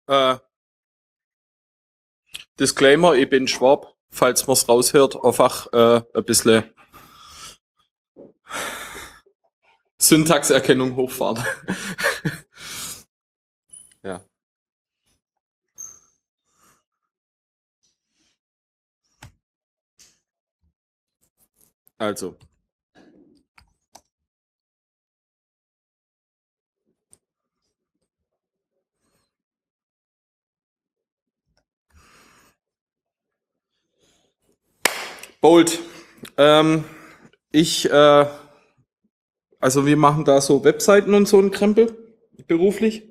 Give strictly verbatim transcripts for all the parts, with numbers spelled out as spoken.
Äh, Disclaimer, ich bin Schwab, falls man es raushört, einfach äh, ein bisschen Syntaxerkennung hochfahren. Ja. Also. Bolt. Ähm, ich, äh, also wir machen da so Webseiten und so einen Krempel, beruflich.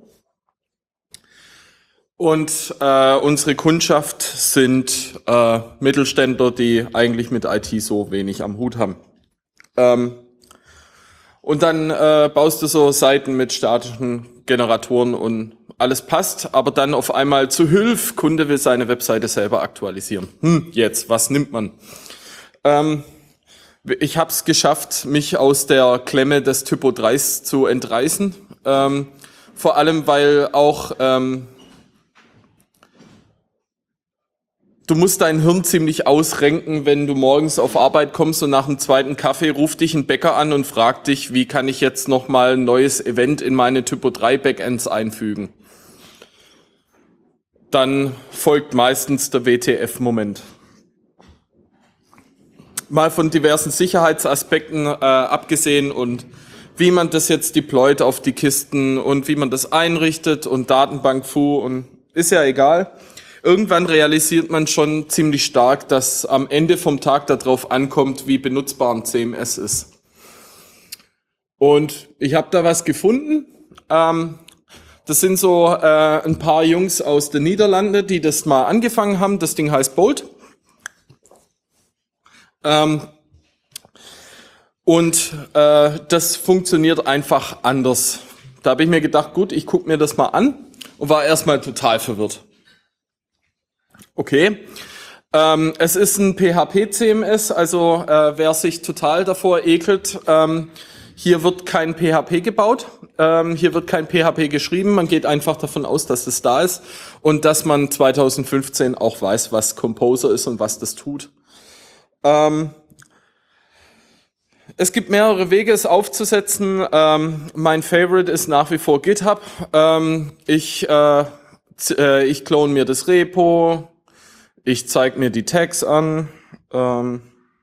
Und äh, unsere Kundschaft sind äh, Mittelständler, die eigentlich mit I T so wenig am Hut haben. Ähm, und dann äh, baust du so Seiten mit statischen Generatoren und alles passt, aber dann auf einmal zu Hilfe, Kunde will seine Webseite selber aktualisieren. Hm, jetzt, was nimmt man? Ähm, ich habe es geschafft, mich aus der Klemme des Typo drei zu entreißen. Ähm, vor allem, weil auch ähm, du musst dein Hirn ziemlich ausrenken, wenn du morgens auf Arbeit kommst und nach dem zweiten Kaffee ruft dich ein Bäcker an und fragt dich, wie kann ich jetzt nochmal ein neues Event in meine Typo drei Backends einfügen. Dann folgt meistens der W T F-Moment. Mal von diversen Sicherheitsaspekten äh, abgesehen und wie man das jetzt deployt auf die Kisten und wie man das einrichtet und Datenbank-Fu und ist ja egal. Irgendwann realisiert man schon ziemlich stark, dass am Ende vom Tag darauf ankommt, wie benutzbar ein C M S ist. Und ich habe da was gefunden. Ähm, das sind so äh, ein paar Jungs aus den Niederlanden, die das mal angefangen haben. Das Ding heißt Bolt. Ähm, und äh, das funktioniert einfach anders. Da habe ich mir gedacht, gut, ich gucke mir das mal an und war erstmal total verwirrt. Okay, ähm, es ist ein P H P-C M S, also äh, wer sich total davor ekelt, ähm, hier wird kein P H P gebaut, ähm, hier wird kein P H P geschrieben, man geht einfach davon aus, dass es da ist und dass man zwanzig fünfzehn auch weiß, was Composer ist und was das tut. Ähm, es gibt mehrere Wege, es aufzusetzen. Ähm, mein Favorite ist nach wie vor GitHub. Ähm, ich, äh, äh, ich clone mir das Repo. Ich zeige mir die Tags an. Ähm,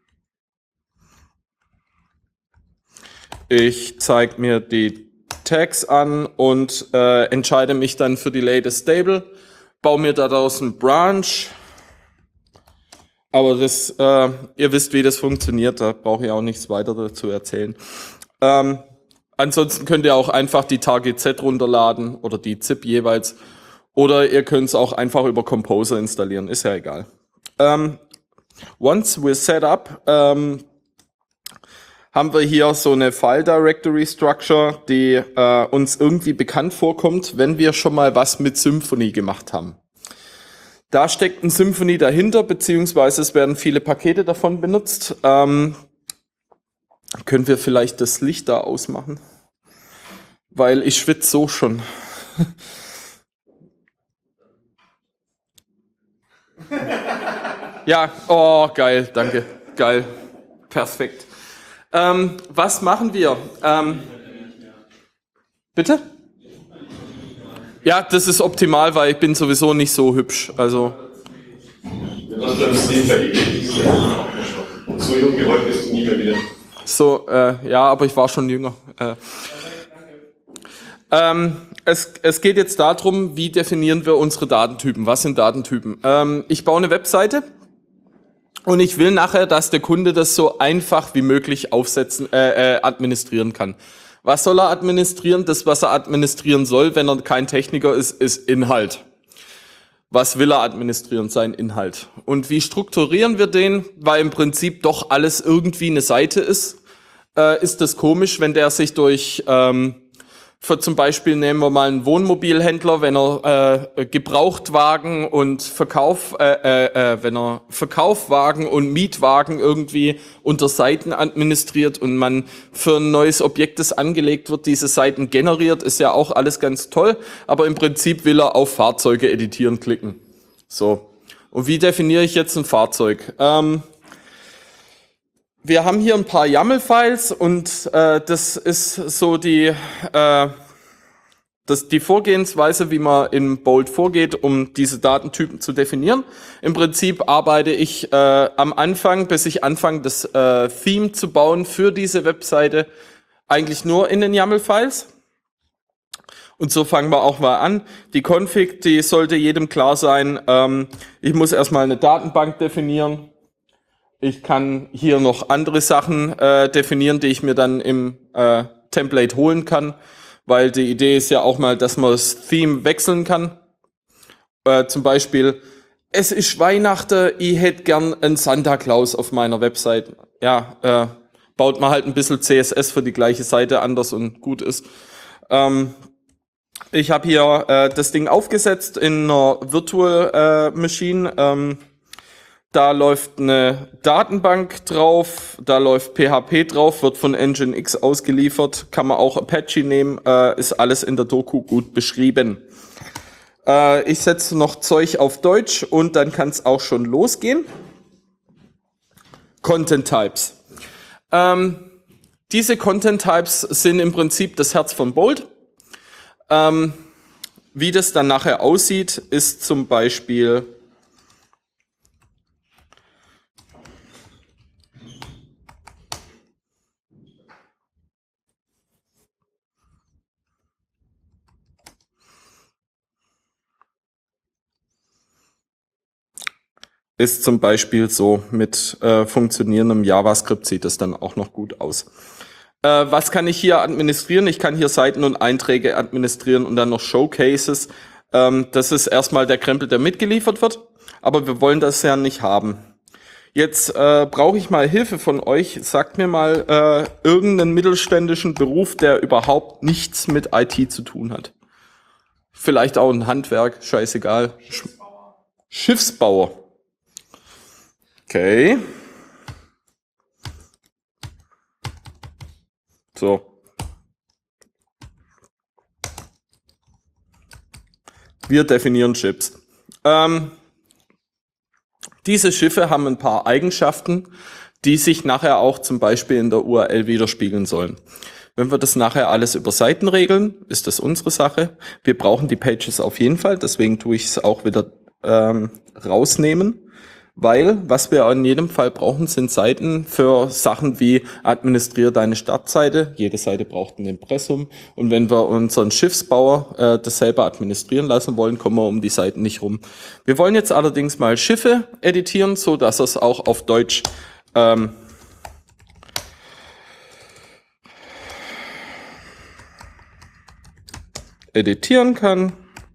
ich zeige mir die Tags an und äh, entscheide mich dann für die latest Stable. Baue mir daraus einen Branch. Aber das, äh, ihr wisst, wie das funktioniert. Da brauche ich auch nichts weiter dazu erzählen. Ähm, ansonsten könnt ihr auch einfach die Target Z runterladen oder die ZIP jeweils. Oder ihr könnt es auch einfach über Composer installieren. Ist ja egal. Um, once we're set up, um, haben wir hier so eine File Directory Structure, die uh, uns irgendwie bekannt vorkommt, wenn wir schon mal was mit Symfony gemacht haben. Da steckt ein Symfony dahinter, beziehungsweise es werden viele Pakete davon benutzt. Um, können wir vielleicht das Licht da ausmachen? Weil ich schwitze so schon. Ja, oh, geil, danke, geil, perfekt. Ähm, was machen wir? Ähm, bitte? Ja, das ist optimal, weil ich bin sowieso nicht so hübsch, also. So jung wie heute bist du nie mehr wieder. So, äh, ja, aber ich war schon jünger. Äh, ähm, es, es geht jetzt darum, wie definieren wir unsere Datentypen? Was sind Datentypen? Ähm, ich baue eine Webseite. Und ich will nachher, dass der Kunde das so einfach wie möglich aufsetzen, äh, äh, administrieren kann. Was soll er administrieren? Das, was er administrieren soll, wenn er kein Techniker ist, ist Inhalt. Was will er administrieren? Sein Inhalt. Und wie strukturieren wir den? Weil im Prinzip doch alles irgendwie eine Seite ist, äh, ist das komisch, wenn der sich durch ähm, Für zum Beispiel nehmen wir mal einen Wohnmobilhändler, wenn er äh, Gebrauchtwagen und Verkauf, äh, äh, äh, wenn er Verkaufwagen und Mietwagen irgendwie unter Seiten administriert und man für ein neues Objekt, das angelegt wird, diese Seiten generiert, ist ja auch alles ganz toll. Aber im Prinzip will er auf Fahrzeuge editieren klicken. So. Und wie definiere ich jetzt ein Fahrzeug? Ähm, Wir haben hier ein paar YAML-Files und äh, das ist so die, äh, das, die Vorgehensweise, wie man in Bolt vorgeht, um diese Datentypen zu definieren. Im Prinzip arbeite ich äh, am Anfang, bis ich anfange, das äh, Theme zu bauen für diese Webseite, eigentlich nur in den YAML-Files. Und so fangen wir auch mal an. Die Config, die sollte jedem klar sein. Ähm, ich muss erstmal eine Datenbank definieren. Ich kann hier noch andere Sachen äh, definieren, die ich mir dann im äh, Template holen kann, weil die Idee ist ja auch mal, dass man das Theme wechseln kann. Äh, zum Beispiel, es ist Weihnachten, ich hätte gern einen Santa Claus auf meiner Website. Ja, äh, baut man halt ein bisschen C S S für die gleiche Seite anders und gut ist. Ähm, ich habe hier äh, das Ding aufgesetzt in einer Virtual äh, Machine. Ähm, Da läuft eine Datenbank drauf, da läuft P H P drauf, wird von Nginx ausgeliefert, kann man auch Apache nehmen, äh, ist alles in der Doku gut beschrieben. Äh, ich setze noch Zeug auf Deutsch und dann kann es auch schon losgehen. Content Types. Ähm, diese Content Types sind im Prinzip das Herz von Bolt. Ähm, wie das dann nachher aussieht, ist zum Beispiel ist zum Beispiel so, mit äh, funktionierendem JavaScript sieht es dann auch noch gut aus. Äh, was kann ich hier administrieren? Ich kann hier Seiten und Einträge administrieren und dann noch Showcases. Ähm, das ist erstmal der Krempel, der mitgeliefert wird, aber wir wollen das ja nicht haben. Jetzt äh, brauche ich mal Hilfe von euch. Sagt mir mal äh, irgendeinen mittelständischen Beruf, der überhaupt nichts mit I T zu tun hat. Vielleicht auch ein Handwerk, scheißegal. Schiffsbauer. Schiffsbauer. Okay. So. Wir definieren Chips. Ähm, diese Schiffe haben ein paar Eigenschaften, die sich nachher auch zum Beispiel in der U R L widerspiegeln sollen. Wenn wir das nachher alles über Seiten regeln, ist das unsere Sache. Wir brauchen die Pages auf jeden Fall, deswegen tue ich es auch wieder ähm, rausnehmen. Weil, was wir in jedem Fall brauchen, sind Seiten für Sachen wie administriere deine Startseite. Jede Seite braucht ein Impressum. Und wenn wir unseren Schiffsbauer äh, das selber administrieren lassen wollen, kommen wir um die Seiten nicht rum. Wir wollen jetzt allerdings mal Schiffe editieren, so dass es auch auf Deutsch ähm, editieren kann.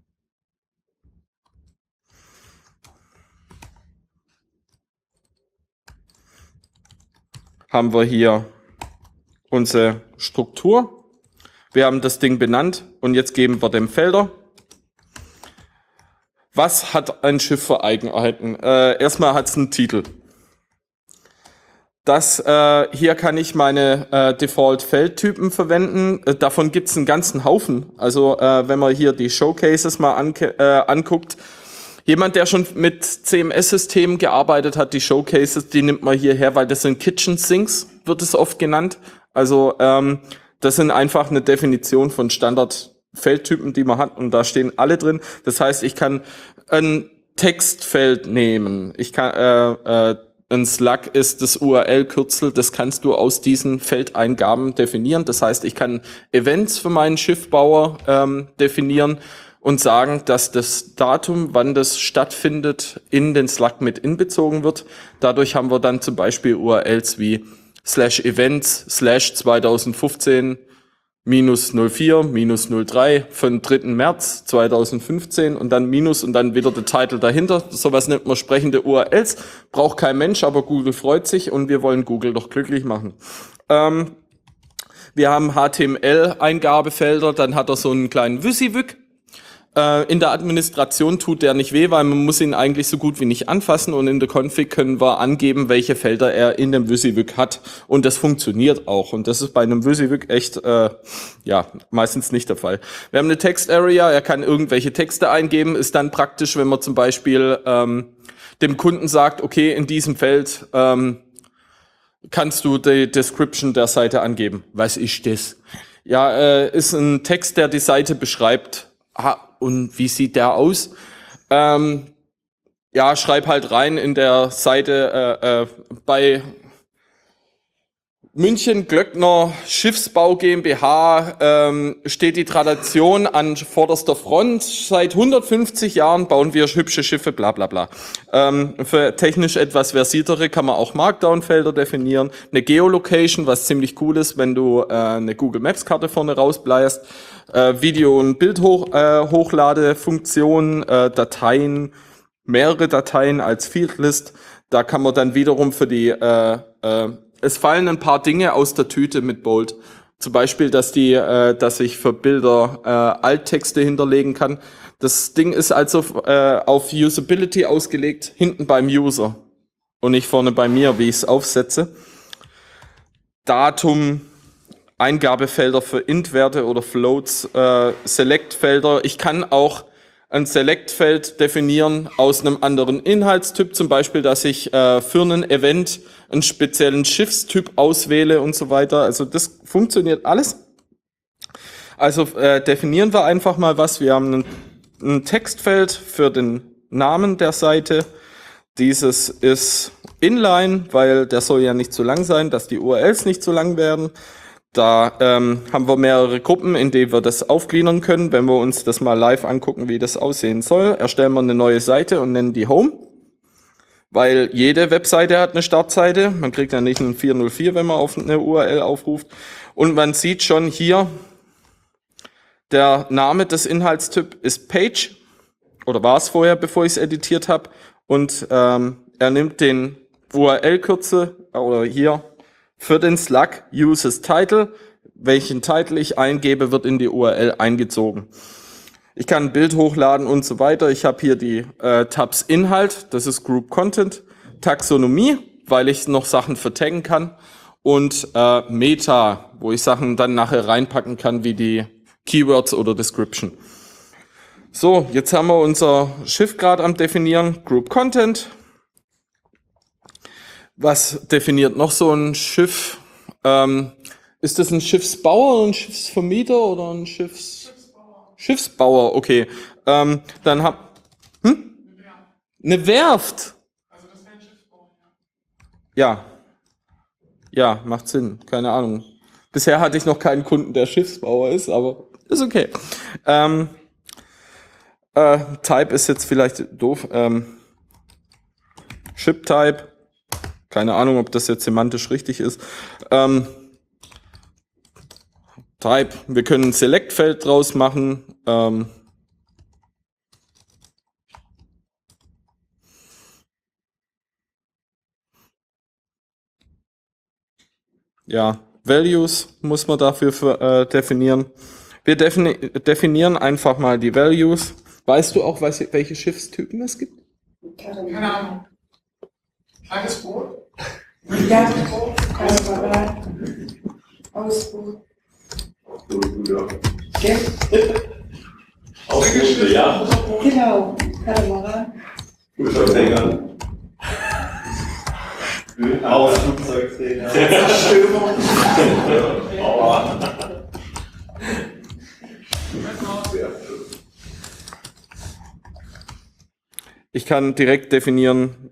Haben wir hier unsere Struktur. Wir haben das Ding benannt und jetzt geben wir dem Felder. Was hat ein Schiff für Eigenheiten? Äh, erstmal hat es einen Titel. Das, äh, hier kann ich meine äh, Default-Feldtypen verwenden. Äh, davon gibt es einen ganzen Haufen. Also äh, wenn man hier die Showcases mal anke- äh, anguckt, jemand, der schon mit C M S-Systemen gearbeitet hat, die Showcases, die nimmt man hierher, weil das sind Kitchen Sinks, wird es oft genannt. Also ähm, das sind einfach eine Definition von Standard-Feldtypen, die man hat und da stehen alle drin. Das heißt, ich kann ein Textfeld nehmen. Ich kann äh, äh, ein Slug ist das U R L-Kürzel, das kannst du aus diesen Feldeingaben definieren. Das heißt, ich kann Events für meinen Schiffbauer ähm, definieren und sagen, dass das Datum, wann das stattfindet, in den Slug mit inbezogen wird. Dadurch haben wir dann zum Beispiel U R Ls wie slash events slash zweitausendfünfzehn minus null vier minus null drei von dritten März zweitausendfünfzehn und dann minus und dann wieder der Titel dahinter. Sowas nennt man sprechende U R Ls. Braucht kein Mensch, aber Google freut sich und wir wollen Google doch glücklich machen. Ähm, Wir haben H T M L-Eingabefelder, dann hat er so einen kleinen WYSIWYG. In der Administration tut der nicht weh, weil man muss ihn eigentlich so gut wie nicht anfassen und in der Config können wir angeben, welche Felder er in dem WYSIWYG hat und das funktioniert auch und das ist bei einem WYSIWYG echt äh, ja meistens nicht der Fall. Wir haben eine Text-Area, er kann irgendwelche Texte eingeben, ist dann praktisch, wenn man zum Beispiel ähm, dem Kunden sagt, okay, in diesem Feld ähm, kannst du die Description der Seite angeben. Was ist das? Ja, äh, ist ein Text, der die Seite beschreibt. Ah, und wie sieht der aus? Ähm, ja, schreib halt rein in der Seite äh, äh, bei München Glöckner Schiffsbau GmbH ähm, steht die Tradition an vorderster Front. Seit hundertfünfzig Jahren bauen wir hübsche Schiffe, bla bla bla. Ähm, für technisch etwas versiertere kann man auch Markdown-Felder definieren. Eine Geolocation, was ziemlich cool ist, wenn du äh, eine Google Maps Karte vorne rausbleierst. Äh, Video- und Bildhochladefunktion, äh, Dateien, mehrere Dateien als Fieldlist. Da kann man dann wiederum für die äh, äh, es fallen ein paar Dinge aus der Tüte mit Bold. Zum Beispiel, dass die, äh, dass ich für Bilder äh, Alttexte hinterlegen kann. Das Ding ist also äh, auf Usability ausgelegt, hinten beim User und nicht vorne bei mir, wie ich es aufsetze. Datum, Eingabefelder für Int-Werte oder Floats, äh, Select-Felder. Ich kann auch ein Select-Feld definieren aus einem anderen Inhaltstyp, zum Beispiel, dass ich äh, für ein Event einen speziellen Schiffstyp auswähle und so weiter. Also das funktioniert alles. Also äh, definieren wir einfach mal was. Wir haben ein, ein Textfeld für den Namen der Seite. Dieses ist inline, weil der soll ja nicht zu lang sein, dass die U R Ls nicht zu lang werden. Da ähm, haben wir mehrere Gruppen, in denen wir das aufgliedern können. Wenn wir uns das mal live angucken, wie das aussehen soll, erstellen wir eine neue Seite und nennen die Home. Weil jede Webseite hat eine Startseite. Man kriegt ja nicht einen vier null vier, wenn man auf eine U R L aufruft. Und man sieht schon hier, der Name des Inhaltstyp ist Page. Oder war es vorher, bevor ich es editiert habe. Und ähm, er nimmt den U R L-Kürzel, oder hier, für den Slug uses Title. Welchen Titel ich eingebe, wird in die U R L eingezogen. Ich kann ein Bild hochladen und so weiter. Ich habe hier die äh, Tabs Inhalt, das ist Group Content, Taxonomie, weil ich noch Sachen vertaggen kann und äh, Meta, wo ich Sachen dann nachher reinpacken kann, wie die Keywords oder Description. So, jetzt haben wir unser Schiff gerade am definieren, Group Content. Was definiert noch so ein Schiff? Ähm, ist das ein Schiffsbauer, ein Schiffsvermieter oder ein Schiffs... Schiffsbauer, okay. Ähm, dann hab... Hm? Eine Werft. Also das wäre ein Schiffsbauer, ja. Ja. Ja, macht Sinn. Keine Ahnung. Bisher hatte ich noch keinen Kunden, der Schiffsbauer ist, aber ist okay. Ähm, äh, Type ist jetzt vielleicht doof. Ähm, Ship-Type. Keine Ahnung, ob das jetzt semantisch richtig ist. Ähm, Type, wir können ein Select-Feld draus machen. Ähm, ja, Values muss man dafür für, äh, definieren. Wir defini definieren einfach mal die Values. Weißt du auch, was, welche Schiffstypen es gibt? Keine Ahnung. Kleines Boot? Ja, Ausboot. Gell? Ausboot, ja. Genau, Katamaran. Flugzeugträger. Aus Flugzeugträger. Aua. Ich kann direkt definieren,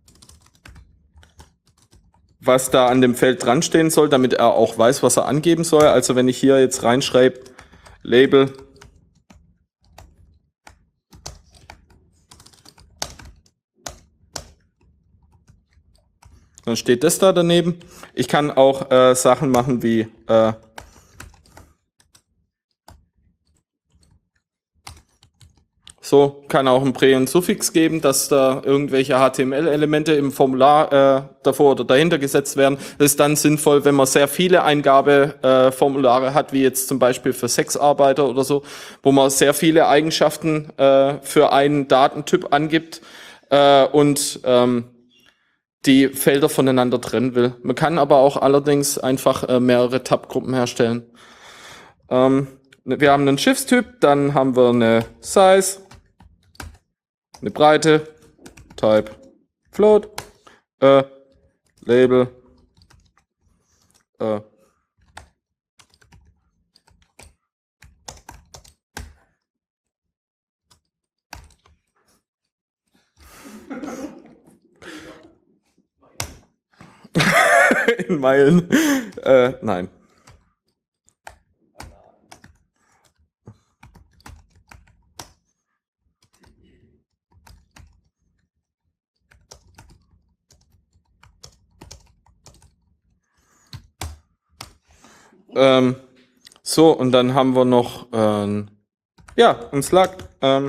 was da an dem Feld dran stehen soll, damit er auch weiß, was er angeben soll. Also wenn ich hier jetzt reinschreibe, Label, dann steht das da daneben. Ich kann auch äh, Sachen machen wie äh, So, kann auch ein Prä- und Suffix geben, dass da irgendwelche H T M L-Elemente im Formular äh, davor oder dahinter gesetzt werden. Das ist dann sinnvoll, wenn man sehr viele Eingabeformulare äh, hat, wie jetzt zum Beispiel für Sexarbeiter oder so, wo man sehr viele Eigenschaften äh, für einen Datentyp angibt äh, und ähm, die Felder voneinander trennen will. Man kann aber auch allerdings einfach äh, mehrere Tab-Gruppen herstellen. Ähm, wir haben einen Schiffstyp, dann haben wir eine Size, eine Breite, Type, Float, äh, Label, äh, in Meilen, äh, nein. Ähm, so, und dann haben wir noch ähm, ja, ein Slug. Ähm,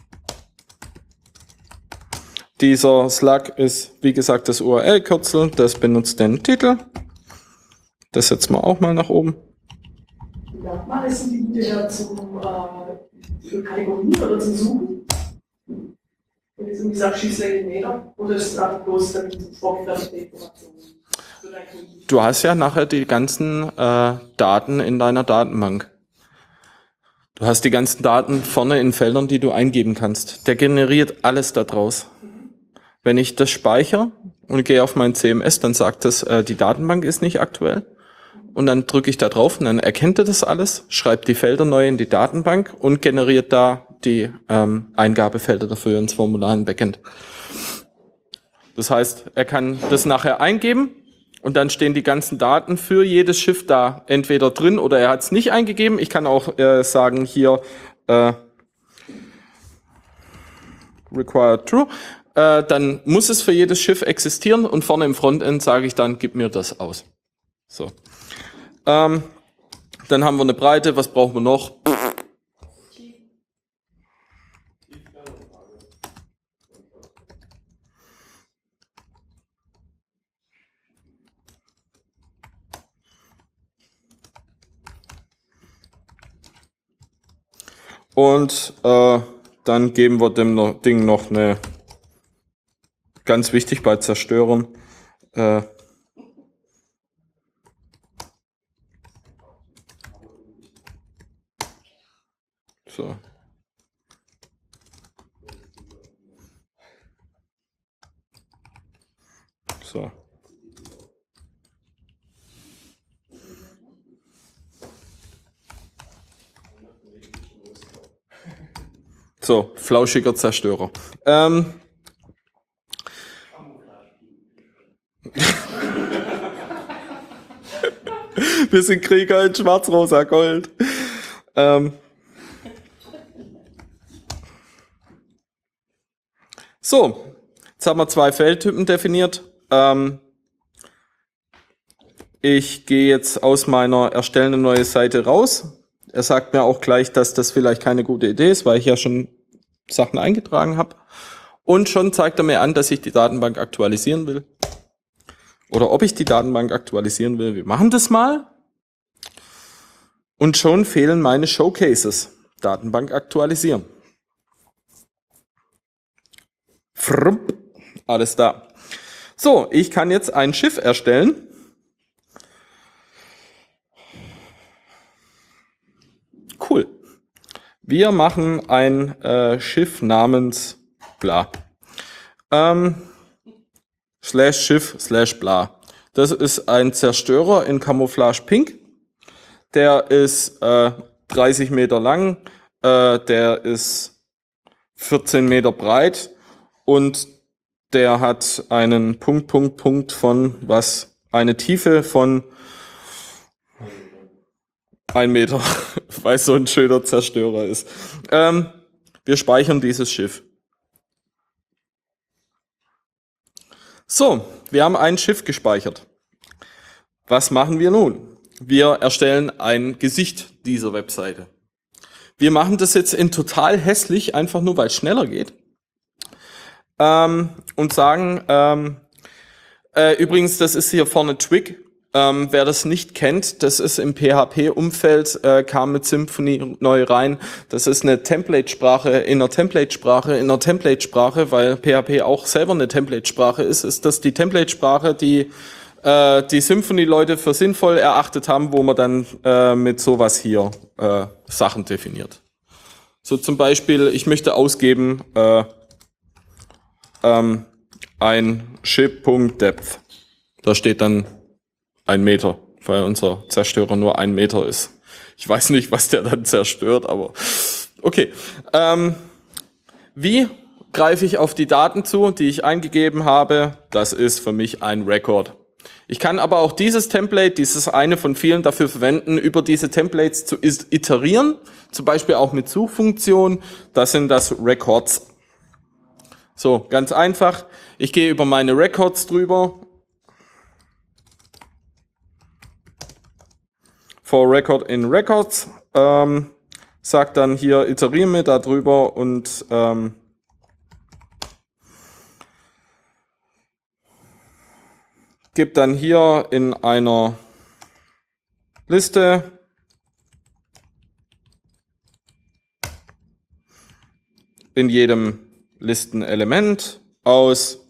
dieser Slug ist, wie gesagt, das U R L-Kürzel, das benutzt den Titel. Das setzen wir auch mal nach oben. Ja, mal ist die Idee zum äh, für Kategorien oder zum Suchen. In diesem dieser Schießlänge Meter oder ist das bloß dann vorgefertigte Informationen? Du hast ja nachher die ganzen äh, Daten in deiner Datenbank. Du hast die ganzen Daten vorne in Feldern, die du eingeben kannst. Der generiert alles da draus. Wenn ich das speichere und gehe auf mein C M S, dann sagt es, äh, die Datenbank ist nicht aktuell. Und dann drücke ich da drauf und dann erkennt er das alles, schreibt die Felder neu in die Datenbank und generiert da die ähm, Eingabefelder dafür ins Formular im Backend. Das heißt, er kann das nachher eingeben und dann stehen die ganzen Daten für jedes Schiff da entweder drin oder er hat es nicht eingegeben. Ich kann auch äh, sagen hier äh, required true. Äh, dann muss es für jedes Schiff existieren und vorne im Frontend sage ich dann, gib mir das aus. So. Ähm, dann haben wir eine Breite. Was brauchen wir noch? Und äh, dann geben wir dem noch, Ding noch eine, ganz wichtig bei Zerstörern, äh, so. So. So, flauschiger Zerstörer. Ähm. Wir sind Krieger in schwarz-rosa Gold. Ähm. So, jetzt haben wir zwei Feldtypen definiert. Ähm. Ich gehe jetzt aus meiner erstellen eine neue Seite raus. Er sagt mir auch gleich, dass das vielleicht keine gute Idee ist, weil ich ja schon Sachen eingetragen habe. Und schon zeigt er mir an, dass ich die Datenbank aktualisieren will. Oder ob ich die Datenbank aktualisieren will. Wir machen das mal. Und schon fehlen meine Showcases. Datenbank aktualisieren. Frump. Alles da. So, ich kann jetzt ein Schiff erstellen. Cool. Wir machen ein äh, Schiff namens bla. Ähm, slash Schiff slash bla. Das ist ein Zerstörer in Camouflage Pink. Der ist äh, dreißig Meter lang, äh, der ist vierzehn Meter breit und der hat einen Punkt, Punkt, Punkt von was? Eine Tiefe von ein Meter, weil so ein schöner Zerstörer ist. Ähm, wir speichern dieses Schiff. So, wir haben ein Schiff gespeichert. Was machen wir nun? Wir erstellen ein Gesicht dieser Webseite. Wir machen das jetzt in total hässlich, einfach nur, weil es schneller geht. Ähm, und sagen, ähm, äh, übrigens, das ist hier vorne Twig. Ähm, wer das nicht kennt, das ist im P H P-Umfeld, äh, kam mit Symfony neu rein. Das ist eine Template-Sprache in einer Template-Sprache, in einer Template-Sprache, weil P H P auch selber eine Template-Sprache ist, ist das die Template-Sprache, die äh, die Symfony-Leute für sinnvoll erachtet haben, wo man dann äh, mit sowas hier äh, Sachen definiert. So zum Beispiel, ich möchte ausgeben äh, ähm, ein Ship.depth. Da steht dann ein Meter, weil unser Zerstörer nur ein Meter ist. Ich weiß nicht, was der dann zerstört, aber okay. Ähm, wie greife ich auf die Daten zu, die ich eingegeben habe? Das ist für mich ein Record. Ich kann aber auch dieses Template, dieses eine von vielen, dafür verwenden, über diese Templates zu iterieren, zum Beispiel auch mit Suchfunktion. Das sind das Records. So, ganz einfach. Ich gehe über meine Records drüber. For Record in Records, ähm, sagt dann hier, iterieren wir da drüber und ähm, gibt dann hier in einer Liste in jedem Listenelement aus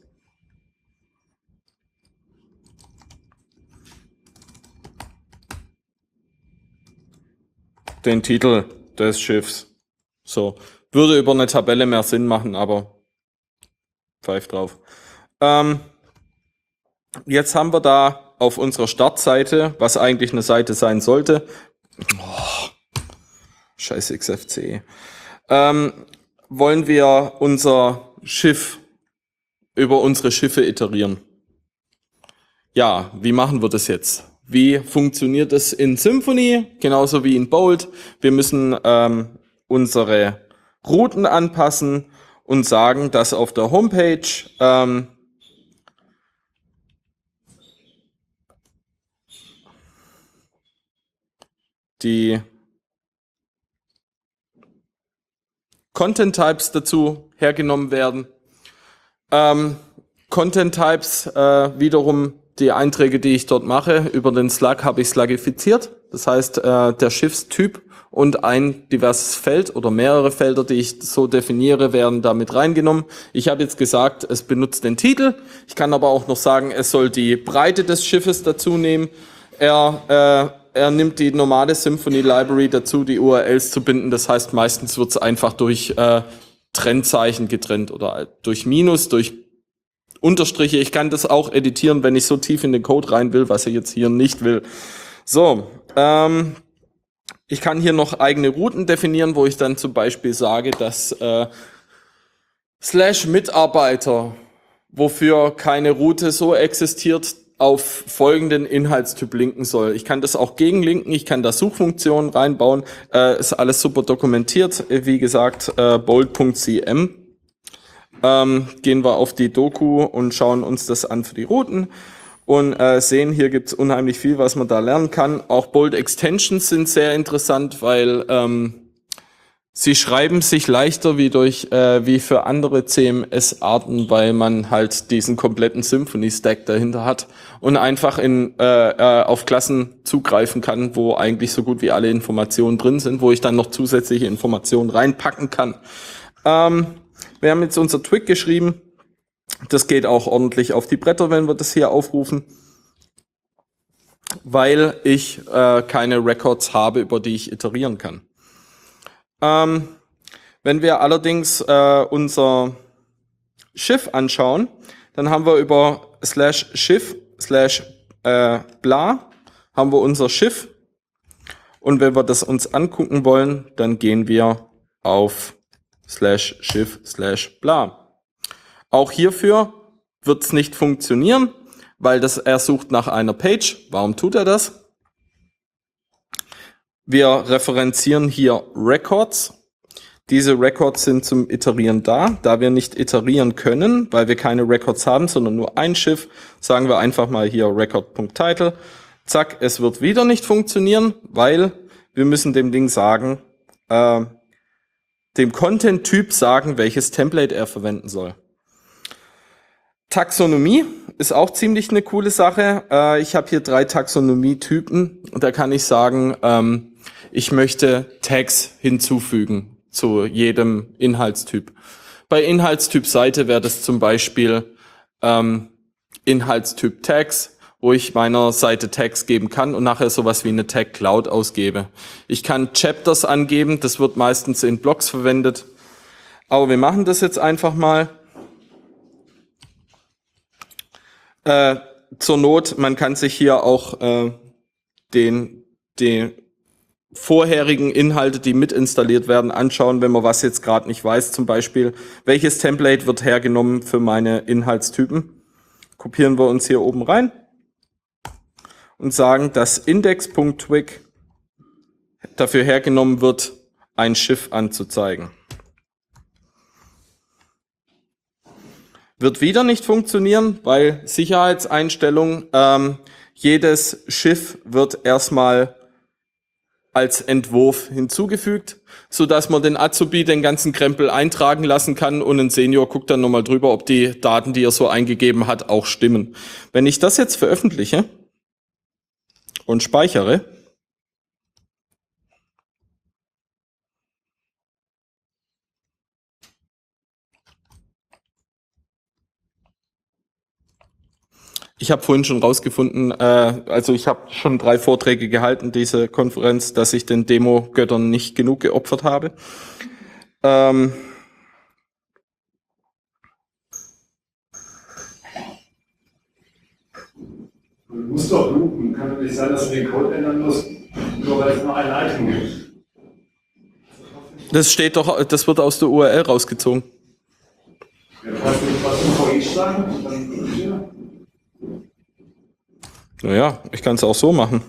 den Titel des Schiffs. So, würde über eine Tabelle mehr Sinn machen, aber pfeif drauf. Ähm, jetzt haben wir da auf unserer Startseite, was eigentlich eine Seite sein sollte, oh, scheiß X F C, ähm, wollen wir unser Schiff über unsere Schiffe iterieren. Ja, wie machen wir das jetzt? Wie funktioniert es in Symfony? Genauso wie in Bold. Wir müssen ähm, unsere Routen anpassen und sagen, dass auf der Homepage ähm, die Content Types dazu hergenommen werden. Ähm, Content Types äh, wiederum die Einträge, die ich dort mache, über den Slug habe ich slugifiziert. Das heißt, äh, der Schiffstyp und ein diverses Feld oder mehrere Felder, die ich so definiere, werden damit reingenommen. Ich habe jetzt gesagt, es benutzt den Titel. Ich kann aber auch noch sagen, es soll die Breite des Schiffes dazu nehmen. Er, äh, er nimmt die normale Symfony Library dazu, die U R Ls zu binden. Das heißt, meistens wird es einfach durch äh, Trennzeichen getrennt oder durch Minus, durch Unterstriche. Ich kann das auch editieren, wenn ich so tief in den Code rein will, was ich jetzt hier nicht will. So, ähm, ich kann hier noch eigene Routen definieren, wo ich dann zum Beispiel sage, dass äh, slash Mitarbeiter, wofür keine Route so existiert, auf folgenden Inhaltstyp linken soll. Ich kann das auch gegenlinken, ich kann da Suchfunktionen reinbauen, äh, ist alles super dokumentiert, wie gesagt, äh, bold.cm. Ähm, gehen wir auf die Doku und schauen uns das an für die Routen und äh, sehen, hier gibt es unheimlich viel, was man da lernen kann. Auch Bold Extensions sind sehr interessant, weil ähm, sie schreiben sich leichter wie durch äh, wie für andere C M S-Arten, weil man halt diesen kompletten Symfony-Stack dahinter hat und einfach in äh, äh, auf Klassen zugreifen kann, wo eigentlich so gut wie alle Informationen drin sind, wo ich dann noch zusätzliche Informationen reinpacken kann. Ähm, Wir haben jetzt unser Twig geschrieben. Das geht auch ordentlich auf die Bretter, wenn wir das hier aufrufen, weil ich äh, keine Records habe, über die ich iterieren kann. Ähm, wenn wir allerdings äh, unser Schiff anschauen, dann haben wir über slash Schiff slash äh, bla haben wir unser Schiff. Und wenn wir das uns angucken wollen, dann gehen wir auf slash Schiff slash bla. Auch hierfür wird es nicht funktionieren, weil das er sucht nach einer Page. Warum tut er das? Wir referenzieren hier Records. Diese Records sind zum Iterieren da. Da wir nicht iterieren können, weil wir keine Records haben, sondern nur ein Schiff, sagen wir einfach mal hier Record.title. Zack, es wird wieder nicht funktionieren, weil wir müssen dem Ding sagen, äh, dem Content-Typ sagen, welches Template er verwenden soll. Taxonomie ist auch ziemlich eine coole Sache. Äh, ich habe hier drei Taxonomie-Typen und da kann ich sagen, ähm, ich möchte Tags hinzufügen zu jedem Inhaltstyp. Bei Inhaltstyp Seite wäre das zum Beispiel ähm, Inhaltstyp Tags, wo ich meiner Seite Tags geben kann und nachher sowas wie eine Tag Cloud ausgebe. Ich kann Chapters angeben, das wird meistens in Blogs verwendet. Aber wir machen das jetzt einfach mal. Äh, zur Not, man kann sich hier auch äh, den, den vorherigen Inhalte, die mit installiert werden, anschauen, wenn man was jetzt gerade nicht weiß. Zum Beispiel, welches Template wird hergenommen für meine Inhaltstypen. Kopieren wir uns hier oben rein und sagen, dass index.twig dafür hergenommen wird, ein Schiff anzuzeigen. Wird wieder nicht funktionieren, weil Sicherheitseinstellung, ähm, jedes Schiff wird erstmal als Entwurf hinzugefügt, so dass man den Azubi den ganzen Krempel eintragen lassen kann und ein Senior guckt dann nochmal drüber, ob die Daten, die er so eingegeben hat, auch stimmen. Wenn ich das jetzt veröffentliche und speichere, ich habe vorhin schon rausgefunden, äh, also ich habe schon drei Vorträge gehalten, diese Konferenz, dass ich den Demo-Göttern nicht genug geopfert habe. Ähm, Du musst doch loopen. Kann doch nicht sein, dass du den Code ändern musst, nur weil es nur ein Item gibt. das steht doch, das wird aus der U R L rausgezogen. Ja, kannst du was zum For Each sagen? Dann, ja. Naja, ich kann es auch so machen.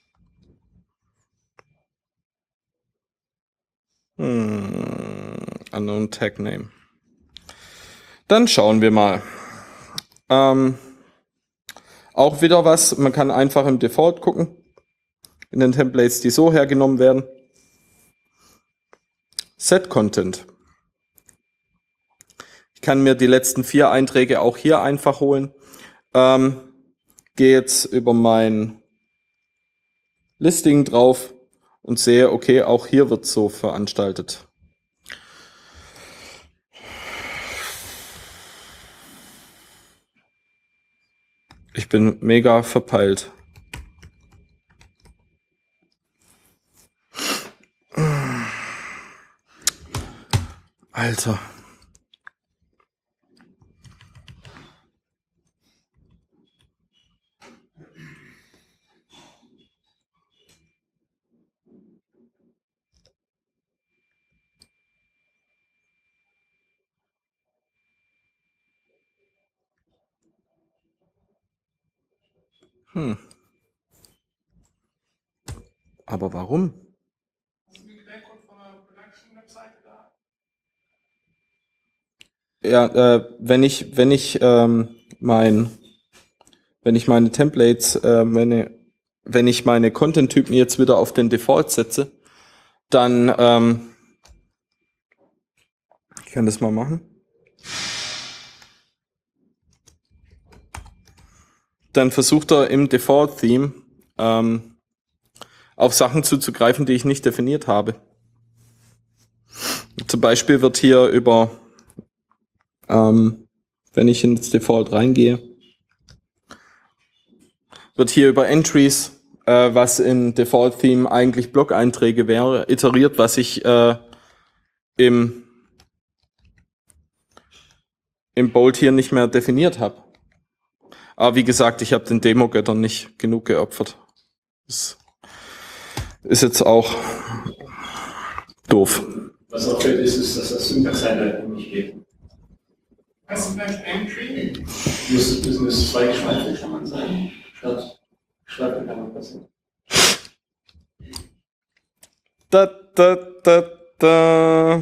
Hm, unknown Tag Name. Dann schauen wir mal. Ähm, auch wieder was, man kann einfach im Default gucken, in den Templates, die so hergenommen werden. Set Content. Ich kann mir die letzten vier Einträge auch hier einfach holen. Ähm, gehe jetzt über mein Listing drauf und sehe, okay, auch hier wird so veranstaltet. Ich bin mega verpeilt. Alter. Hm. Aber warum? Ja, äh, wenn ich wenn ich ähm, mein wenn ich meine Templates, äh, meine, wenn ich meine Content-Typen jetzt wieder auf den Default setze, dann ähm, ich kann das mal machen. Dann versucht er im Default-Theme ähm, auf Sachen zuzugreifen, die ich nicht definiert habe. Zum Beispiel wird hier über, ähm, wenn ich ins Default reingehe, wird hier über Entries, äh, was in Default-Theme eigentlich Blog-Einträge wäre, iteriert, was ich äh, im, im Bold hier nicht mehr definiert habe. Aber wie gesagt, ich habe den Demo-Göttern nicht genug geopfert. Das ist jetzt auch doof. Was auch fällt, ist, ist, dass das Syntax-Highlight nicht geht. Was ist das Entry? Müsste müssen es zwei geschweifte Klammern sein, statt geschweifte Klammern passieren. Da, da, da, da.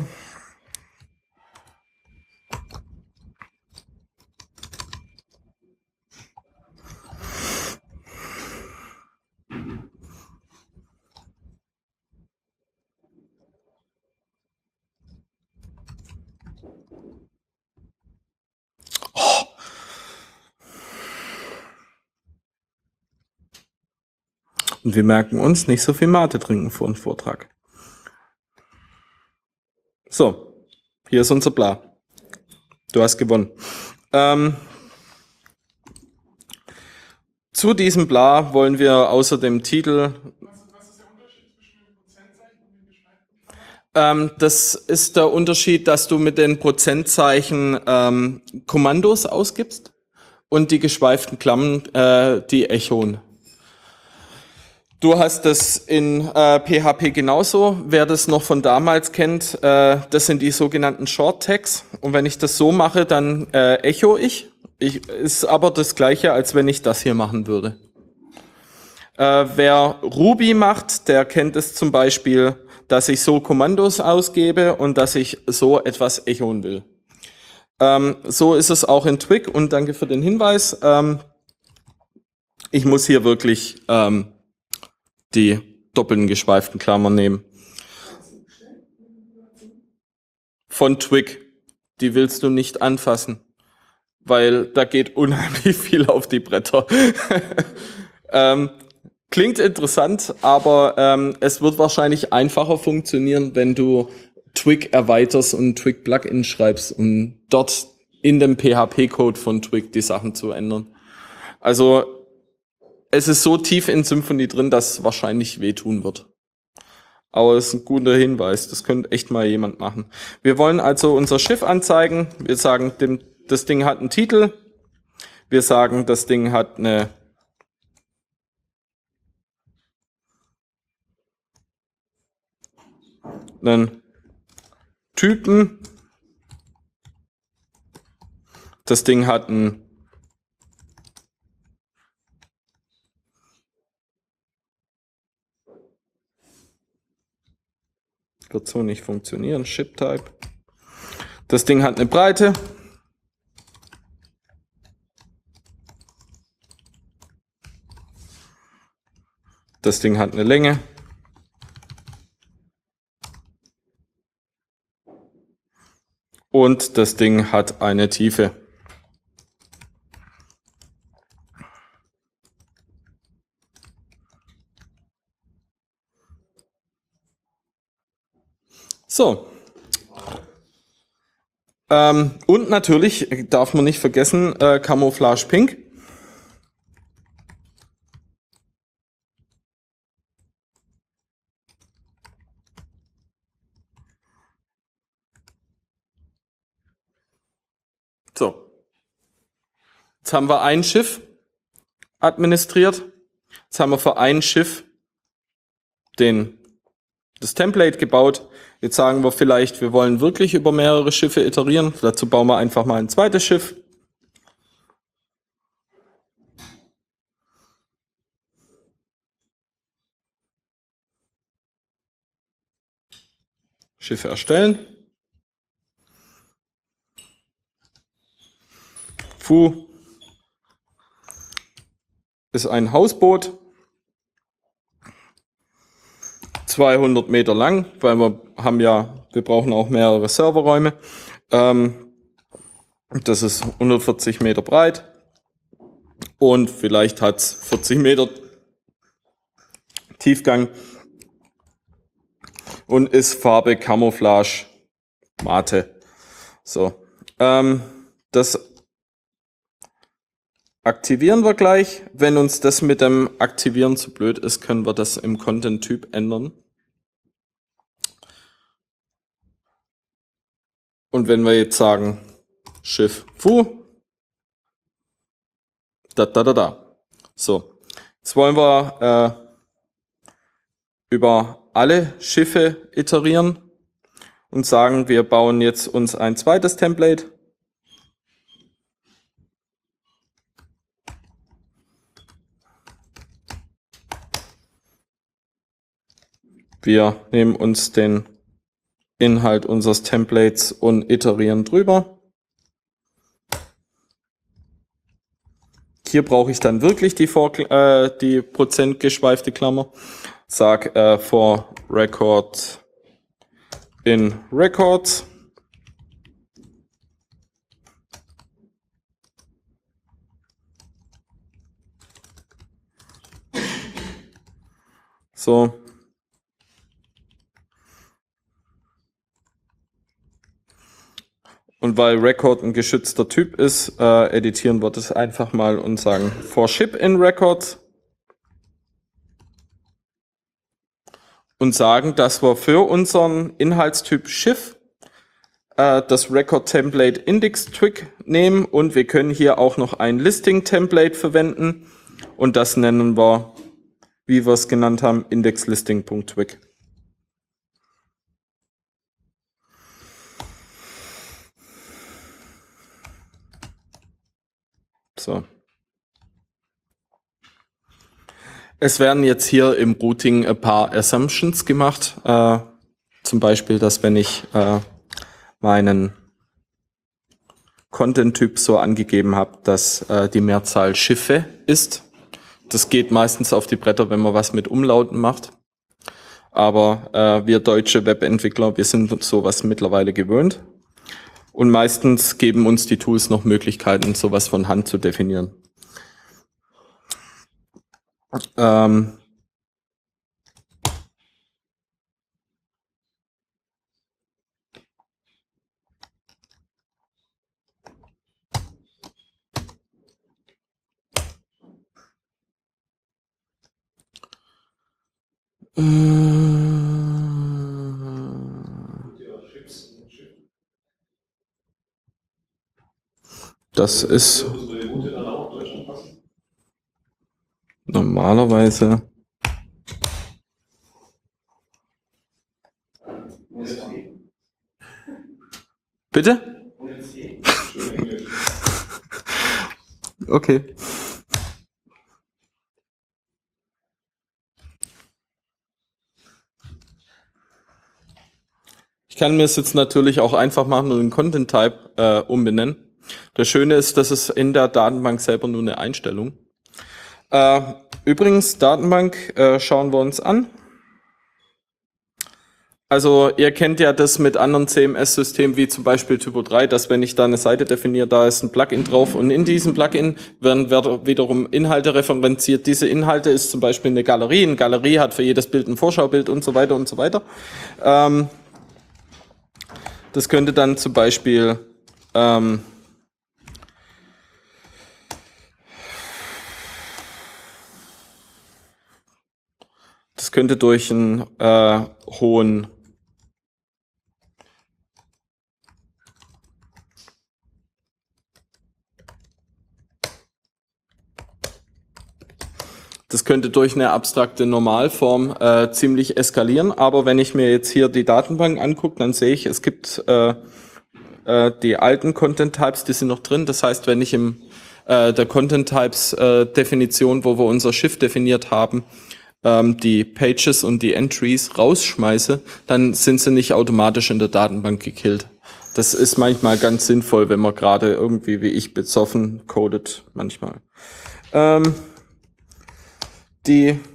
Und wir merken uns, nicht so viel Mate trinken vor dem Vortrag. So, hier ist unser Bla. Du hast gewonnen. Ähm, zu diesem Bla wollen wir außer dem Titel... Ähm, das ist der Unterschied, dass du mit den Prozentzeichen ähm, Kommandos ausgibst und die geschweiften Klammern äh, die echoen. Du hast das in äh, P H P genauso. Wer das noch von damals kennt, äh, das sind die sogenannten Short Tags. Und wenn ich das so mache, dann äh, echo ich. ich. Ist aber das Gleiche, als wenn ich das hier machen würde. Äh, wer Ruby macht, der kennt es zum Beispiel, dass ich so Kommandos ausgebe und dass ich so etwas echoen will. Ähm, so ist es auch in Twig und danke für den Hinweis. Ähm, ich muss hier wirklich ähm, die doppelten geschweiften Klammern nehmen. Von Twig, die willst du nicht anfassen, weil da geht unheimlich viel auf die Bretter. ähm, Klingt interessant, aber ähm, es wird wahrscheinlich einfacher funktionieren, wenn du Twig erweiterst und Twig Plugin schreibst, um dort in dem P H P-Code von Twig die Sachen zu ändern. Also es ist so tief in Symfony drin, dass es wahrscheinlich wehtun wird. Aber es ist ein guter Hinweis, das könnte echt mal jemand machen. Wir wollen also unser Schiff anzeigen. Wir sagen, dem, das Ding hat einen Titel. Wir sagen, das Ding hat eine einen Typen. Das Ding hat einen wird so nicht funktionieren, Ship-Type. Das Ding hat eine Breite. Das Ding hat eine Länge. Und das Ding hat eine Tiefe. So. Ähm, und natürlich darf man nicht vergessen, äh, Camouflage Pink. So. Jetzt haben wir ein Schiff administriert. Jetzt haben wir für ein Schiff den, das Template gebaut. Jetzt sagen wir vielleicht, wir wollen wirklich über mehrere Schiffe iterieren. Dazu bauen wir einfach mal ein zweites Schiff. Schiffe erstellen. Fu ist ein Hausboot. zweihundert Meter lang, weil wir haben ja, wir brauchen auch mehrere Serverräume. Ähm, das ist hundertvierzig Meter breit und vielleicht hat es vierzig Meter Tiefgang und ist Farbe Camouflage Mate. So, ähm, das aktivieren wir gleich. Wenn uns das mit dem Aktivieren zu blöd ist, können wir das im Content-Typ ändern. Und wenn wir jetzt sagen, Schiff Fu, da, da, da, da. So, jetzt wollen wir äh, über alle Schiffe iterieren und sagen, wir bauen jetzt uns ein zweites Template. Wir nehmen uns den Inhalt unseres Templates und iterieren drüber. Hier brauche ich dann wirklich die, Vor äh, die Prozent geschweifte Klammer. Sag äh, for record in records. So. Und weil Record ein geschützter Typ ist, äh, editieren wir das einfach mal und sagen for ship in record und sagen, dass wir für unseren Inhaltstyp Schiff äh, das Record Template Index Twig nehmen und wir können hier auch noch ein Listing Template verwenden und das nennen wir, wie wir es genannt haben, indexlisting.twig. So. Es werden jetzt hier im Routing ein paar Assumptions gemacht. Äh, zum Beispiel, dass wenn ich äh, meinen Content-Typ so angegeben habe, dass äh, die Mehrzahl Schiffe ist. Das geht meistens auf die Bretter, wenn man was mit Umlauten macht. Aber äh, wir deutsche Webentwickler, wir sind sowas mittlerweile gewöhnt. Und meistens geben uns die Tools noch Möglichkeiten, sowas von Hand zu definieren. Ähm Das ist normalerweise bitte? Okay. Ich kann mir es jetzt natürlich auch einfach machen und den Content Type äh, umbenennen. Das Schöne ist, dass es in der Datenbank selber nur eine Einstellung. Äh, übrigens, Datenbank äh, schauen wir uns an. Also ihr kennt ja das mit anderen C M S-Systemen wie zum Beispiel Typo drei, dass wenn ich da eine Seite definiere, da ist ein Plugin drauf und in diesem Plugin werden, werden wiederum Inhalte referenziert. Diese Inhalte ist zum Beispiel eine Galerie. Eine Galerie hat für jedes Bild ein Vorschaubild und so weiter und so weiter. Ähm, das könnte dann zum Beispiel ähm, das könnte durch einen äh, hohen Das könnte durch eine abstrakte Normalform äh, ziemlich eskalieren, aber wenn ich mir jetzt hier die Datenbank angucke, dann sehe ich, es gibt äh, äh, die alten Content Types, die sind noch drin. Das heißt, wenn ich im äh, der Content Types äh, Definition, wo wir unser Schiff definiert haben, ähm, die Pages und die Entries rausschmeiße, dann sind sie nicht automatisch in der Datenbank gekillt. Das ist manchmal ganz sinnvoll, wenn man gerade irgendwie wie ich besoffen codet manchmal. Ähm, Die,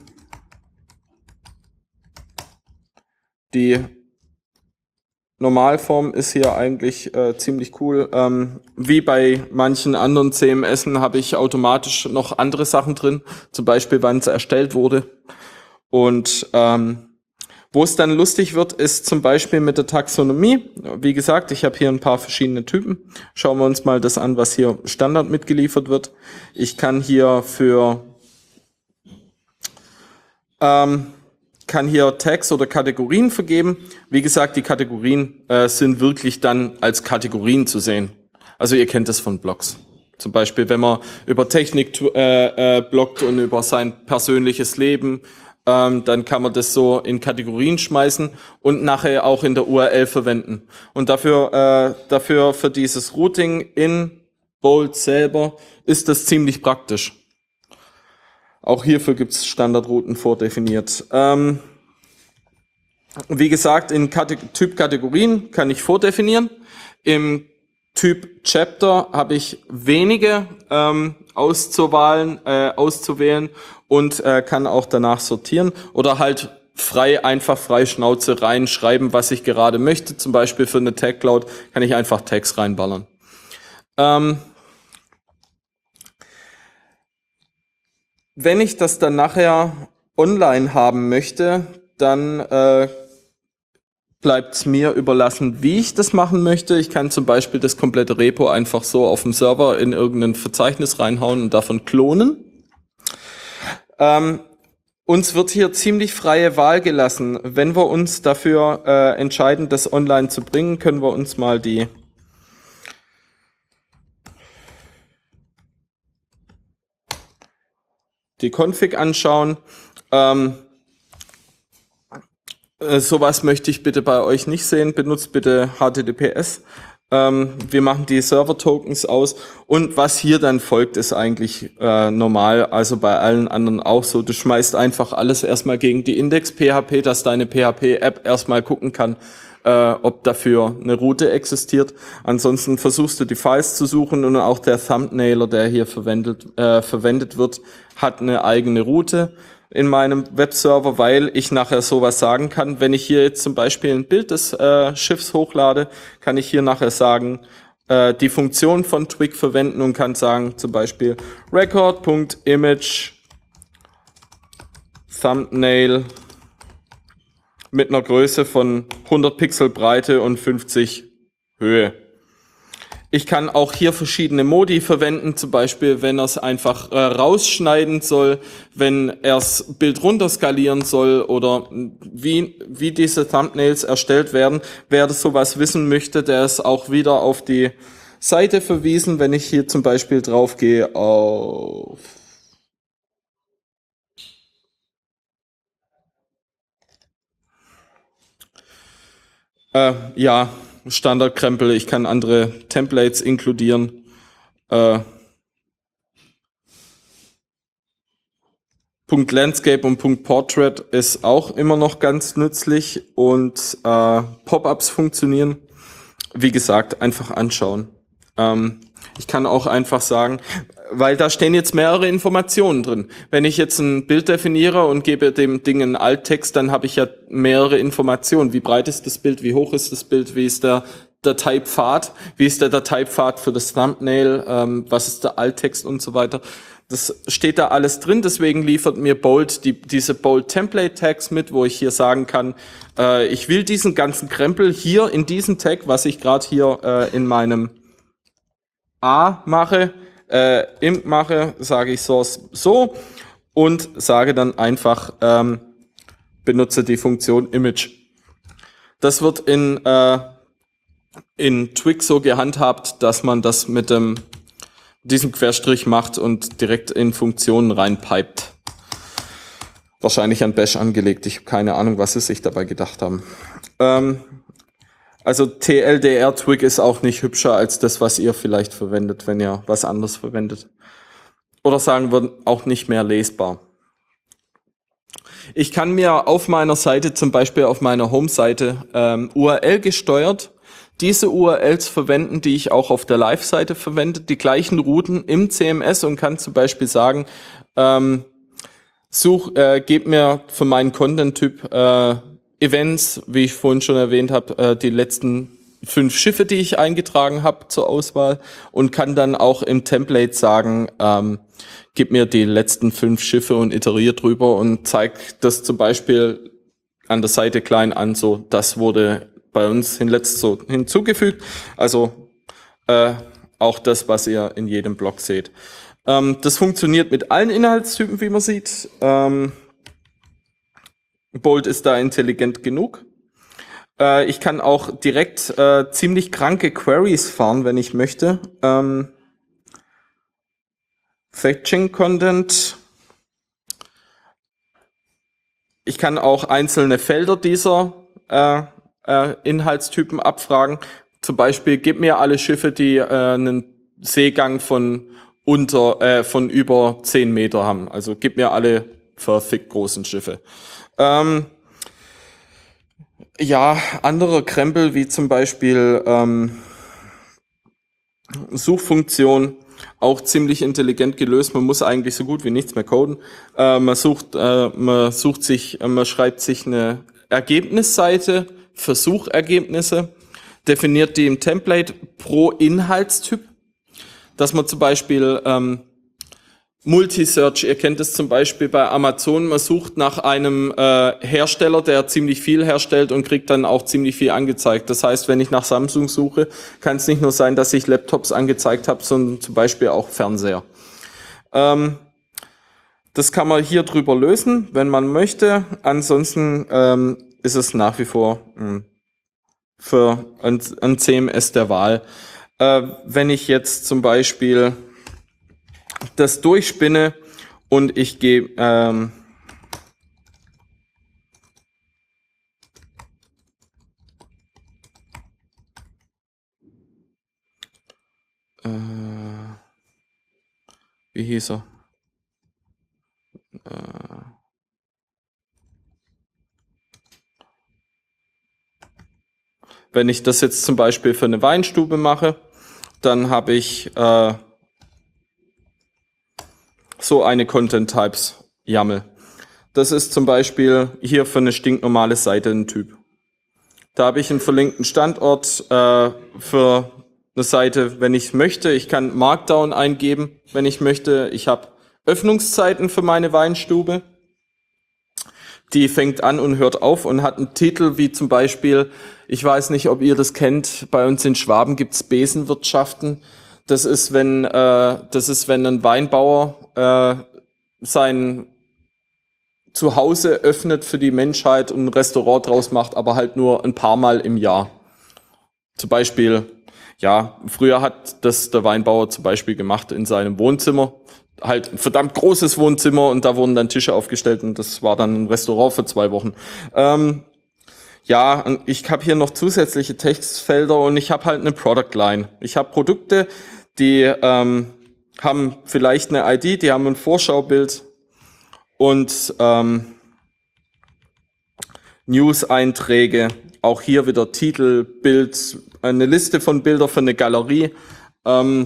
die Normalform ist hier eigentlich äh, ziemlich cool. Ähm, wie bei manchen anderen C M S'en habe ich automatisch noch andere Sachen drin, zum Beispiel wann es erstellt wurde. Und ähm, wo es dann lustig wird, ist zum Beispiel mit der Taxonomie. Wie gesagt, ich habe hier ein paar verschiedene Typen. Schauen wir uns mal das an, was hier Standard mitgeliefert wird. Ich kann hier für Ähm, kann hier Tags oder Kategorien vergeben. Wie gesagt, die Kategorien äh, sind wirklich dann als Kategorien zu sehen. Also ihr kennt das von Blogs. Zum Beispiel, wenn man über Technik äh, äh, bloggt und über sein persönliches Leben, ähm, dann kann man das so in Kategorien schmeißen und nachher auch in der U R L verwenden. Und dafür, äh, dafür für dieses Routing in Bolt selber ist das ziemlich praktisch. Auch hierfür gibt es Standardrouten vordefiniert. Ähm, wie gesagt, in Typ-Kategorien kann ich vordefinieren. Im Typ Chapter habe ich wenige ähm, auszuwahlen, äh, auszuwählen und äh, kann auch danach sortieren oder halt frei, einfach frei Schnauze reinschreiben, was ich gerade möchte. Zum Beispiel für eine Tag Cloud kann ich einfach Tags reinballern. Ähm, Wenn ich das dann nachher online haben möchte, dann äh, bleibt es mir überlassen, wie ich das machen möchte. Ich kann zum Beispiel das komplette Repo einfach so auf dem Server in irgendein Verzeichnis reinhauen und davon klonen. Ähm, uns wird hier ziemlich freie Wahl gelassen. Wenn wir uns dafür äh, entscheiden, das online zu bringen, können wir uns mal die die Config anschauen. Ähm, äh, sowas möchte ich bitte bei euch nicht sehen. Benutzt bitte H T T P S. Ähm, wir machen die Server-Tokens aus. Und was hier dann folgt, ist eigentlich äh, normal, also bei allen anderen auch so. Du schmeißt einfach alles erstmal gegen die Index-P H P, dass deine P H P-App erstmal gucken kann, äh, ob dafür eine Route existiert. Ansonsten versuchst du die Files zu suchen und auch der Thumbnailer, der hier verwendet, äh, verwendet wird, hat eine eigene Route in meinem Webserver, weil ich nachher sowas sagen kann. Wenn ich hier jetzt zum Beispiel ein Bild des äh, Schiffs hochlade, kann ich hier nachher sagen, äh, die Funktion von Twig verwenden und kann sagen zum Beispiel record.image Thumbnail mit einer Größe von hundert Pixel Breite und fünfzig Höhe. Ich kann auch hier verschiedene Modi verwenden, zum Beispiel, wenn er es einfach äh, rausschneiden soll, wenn er das Bild runterskalieren soll oder wie, wie diese Thumbnails erstellt werden. Wer das sowas wissen möchte, der ist auch wieder auf die Seite verwiesen. Wenn ich hier zum Beispiel drauf gehe auf äh, ja, Standardkrempel, ich kann andere Templates inkludieren. Äh, Punkt Landscape und Punkt Portrait ist auch immer noch ganz nützlich und äh, Pop-ups funktionieren. Wie gesagt, einfach anschauen. Ähm, ich kann auch einfach sagen, weil da stehen jetzt mehrere Informationen drin. Wenn ich jetzt ein Bild definiere und gebe dem Ding einen Alttext, dann habe ich ja mehrere Informationen. Wie breit ist das Bild? Wie hoch ist das Bild? Wie ist der Dateipfad? Wie ist der Dateipfad für das Thumbnail? Ähm, was ist der Alttext und so weiter? Das steht da alles drin. Deswegen liefert mir Bold die, diese Bold Template Tags mit, wo ich hier sagen kann, äh, ich will diesen ganzen Krempel hier in diesem Tag, was ich gerade hier äh, in meinem A mache, äh, imp mache, sage ich source so und sage dann einfach, ähm, benutze die Funktion image. Das wird in, äh, in Twig so gehandhabt, dass man das mit dem, diesem Querstrich macht und direkt in Funktionen reinpipet. Wahrscheinlich an Bash angelegt. Ich habe keine Ahnung, was sie sich dabei gedacht haben. Ähm, Also T L D R Twig ist auch nicht hübscher als das, was ihr vielleicht verwendet, wenn ihr was anderes verwendet. Oder sagen wir auch nicht mehr lesbar. Ich kann mir auf meiner Seite, zum Beispiel auf meiner Home-Seite, ähm, U R L gesteuert, diese U R Ls verwenden, die ich auch auf der Live-Seite verwende, die gleichen Routen im C M S und kann zum Beispiel sagen, ähm, such, äh, gib mir für meinen Content-Typ äh, Events, wie ich vorhin schon erwähnt habe, äh, die letzten fünf Schiffe, die ich eingetragen habe zur Auswahl und kann dann auch im Template sagen, ähm, gib mir die letzten fünf Schiffe und iteriert drüber und zeigt das zum Beispiel an der Seite klein an, so das wurde bei uns hinletzt so hinzugefügt. Also äh, auch das, was ihr in jedem Blog seht. Ähm, das funktioniert mit allen Inhaltstypen, wie man sieht. Ähm, Bold ist da intelligent genug. Äh, ich kann auch direkt äh, ziemlich kranke Queries fahren, wenn ich möchte. Ähm, Fetching Content. Ich kann auch einzelne Felder dieser äh, äh, Inhaltstypen abfragen. Zum Beispiel, gib mir alle Schiffe, die äh, einen Seegang von unter äh, von über zehn Meter haben. Also gib mir alle verfickt großen Schiffe. Ähm, ja, andere Krempel wie zum Beispiel ähm, Suchfunktion, auch ziemlich intelligent gelöst. Man muss eigentlich so gut wie nichts mehr coden. Äh, man sucht, äh, man sucht sich, äh, man schreibt sich eine Ergebnisseite für Suchergebnisse, definiert die im Template pro Inhaltstyp, dass man zum Beispiel ähm, Multisearch, ihr kennt es zum Beispiel bei Amazon, man sucht nach einem äh, Hersteller, der ziemlich viel herstellt und kriegt dann auch ziemlich viel angezeigt. Das heißt, wenn ich nach Samsung suche, kann es nicht nur sein, dass ich Laptops angezeigt habe, sondern zum Beispiel auch Fernseher. Ähm, das kann man hier drüber lösen, wenn man möchte. Ansonsten ähm, ist es nach wie vor mh, für ein, ein C M S der Wahl. Äh, wenn ich jetzt zum Beispiel das durchspinne und ich gehe ähm, äh, wie hieß er? Äh, wenn ich das jetzt zum Beispiel für eine Weinstube mache, dann habe ich äh, so eine Content Types YAML. Das ist zum Beispiel hier für eine stinknormale Seite ein Typ. Da habe ich einen verlinkten Standort äh, für eine Seite, wenn ich möchte. Ich kann Markdown eingeben, wenn ich möchte. Ich habe Öffnungszeiten für meine Weinstube. Die fängt an und hört auf und hat einen Titel wie zum Beispiel, ich weiß nicht, ob ihr das kennt, bei uns in Schwaben gibt's Besenwirtschaften. Das ist, wenn, äh, das ist, wenn ein Weinbauer äh, sein Zuhause öffnet für die Menschheit und ein Restaurant draus macht, aber halt nur ein paar Mal im Jahr. Zum Beispiel, ja, früher hat das der Weinbauer zum Beispiel gemacht in seinem Wohnzimmer. Halt ein verdammt großes Wohnzimmer und da wurden dann Tische aufgestellt und das war dann ein Restaurant für zwei Wochen. Ähm, ja, ich habe hier noch zusätzliche Textfelder und ich habe halt eine Product Line. Ich habe Produkte, die ähm, haben vielleicht eine I D, die haben ein Vorschaubild und ähm, News-Einträge. Auch hier wieder Titel, Bild, eine Liste von Bildern für eine Galerie. Ähm,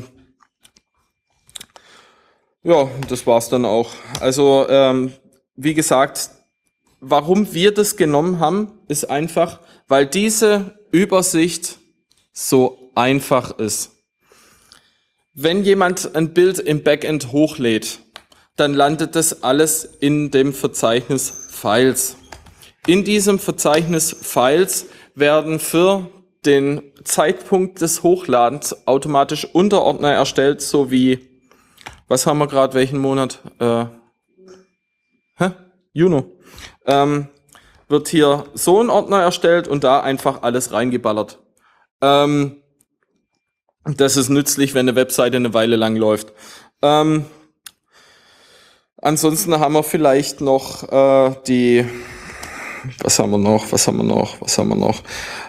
ja, das war's dann auch. Also ähm, wie gesagt, warum wir das genommen haben, ist einfach, weil diese Übersicht so einfach ist. Wenn jemand ein Bild im Backend hochlädt, dann landet das alles in dem Verzeichnis Files. In diesem Verzeichnis Files werden für den Zeitpunkt des Hochladens automatisch Unterordner erstellt, sowie, was haben wir gerade, welchen Monat? Äh, hä? Juni. Ähm, wird hier so ein Ordner erstellt und da einfach alles reingeballert. Ähm, das ist nützlich, wenn eine Webseite eine Weile lang läuft. Ähm, ansonsten haben wir vielleicht noch äh, die, was haben wir noch, was haben wir noch, was haben wir noch?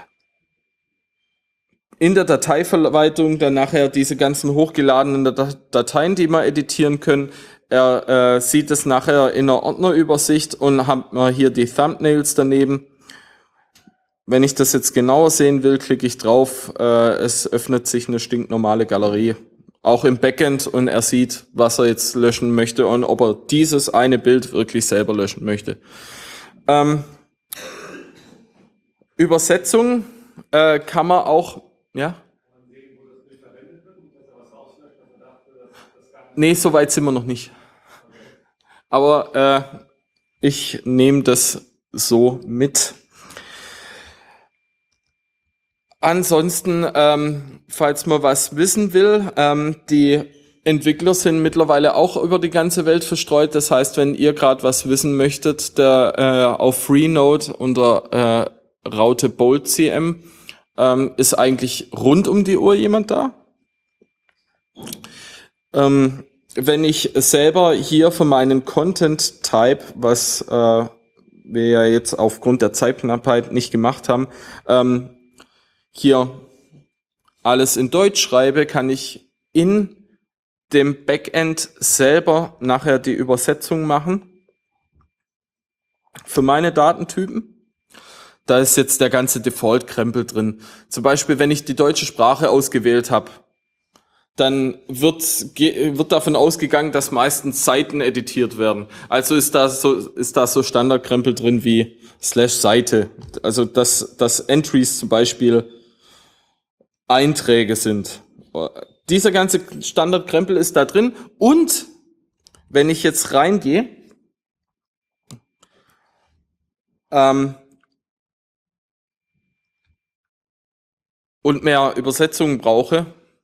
In der Dateiverwaltung dann nachher diese ganzen hochgeladenen Dateien, die wir editieren können. Er äh, sieht es nachher in einer Ordnerübersicht und haben wir hier die Thumbnails daneben. Wenn ich das jetzt genauer sehen will, klicke ich drauf. Äh, es öffnet sich eine stinknormale Galerie, auch im Backend, und er sieht, was er jetzt löschen möchte und ob er dieses eine Bild wirklich selber löschen möchte. Ähm, Übersetzung äh, kann man auch, ja? Nee, so weit sind wir noch nicht. Aber äh, ich nehme das so mit. Ansonsten, ähm, falls man was wissen will, ähm, die Entwickler sind mittlerweile auch über die ganze Welt verstreut. Das heißt, wenn ihr gerade was wissen möchtet, der äh, auf Freenode unter äh, Raute Bolt C M ähm, ist eigentlich rund um die Uhr jemand da. Ähm, wenn ich selber hier für meinen Content Type, was äh, wir ja jetzt aufgrund der Zeitknappheit nicht gemacht haben, ähm, hier alles in Deutsch schreibe, kann ich in dem Backend selber nachher die Übersetzung machen für meine Datentypen. Da ist jetzt der ganze Default-Krempel drin. Zum Beispiel, wenn ich die deutsche Sprache ausgewählt habe, dann wird, wird davon ausgegangen, dass meistens Seiten editiert werden. Also ist da so, ist da so Standardkrempel drin wie slash Seite. Also dass, dass Entries zum Beispiel Einträge sind. Dieser ganze Standardkrempel ist da drin und wenn ich jetzt reingehe, ähm, und mehr Übersetzungen brauche,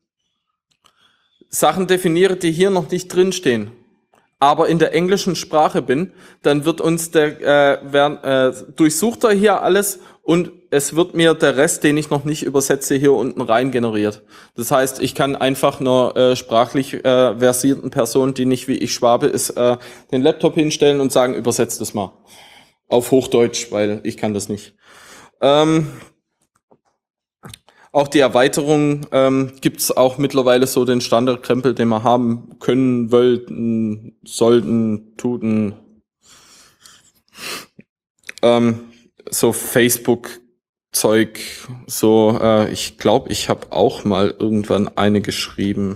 Sachen definiere, die hier noch nicht drinstehen, aber in der englischen Sprache bin, dann wird uns der äh, werden, äh, durchsucht er hier alles und es wird mir der Rest, den ich noch nicht übersetze, hier unten rein generiert. Das heißt, ich kann einfach einer äh, sprachlich äh, versierten Person, die nicht wie ich Schwabe ist, äh, den Laptop hinstellen und sagen, übersetzt das mal auf Hochdeutsch, weil ich kann das nicht. Ähm, Auch die Erweiterung ähm, gibt's auch mittlerweile so den Standardkrempel, den wir haben können, wollten, sollten, tuten. Ähm, so Facebook-Zeug, so, äh, ich glaube, ich habe auch mal irgendwann eine geschrieben.